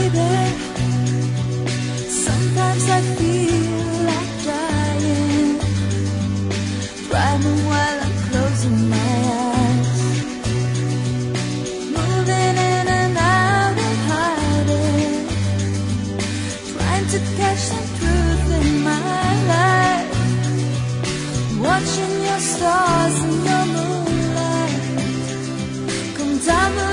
baby. Sometimes I feel like dying, driving while I'm closing my eyes, moving in and out and hiding, trying to catch some truth in my life, watching your stars in the moonlight come down the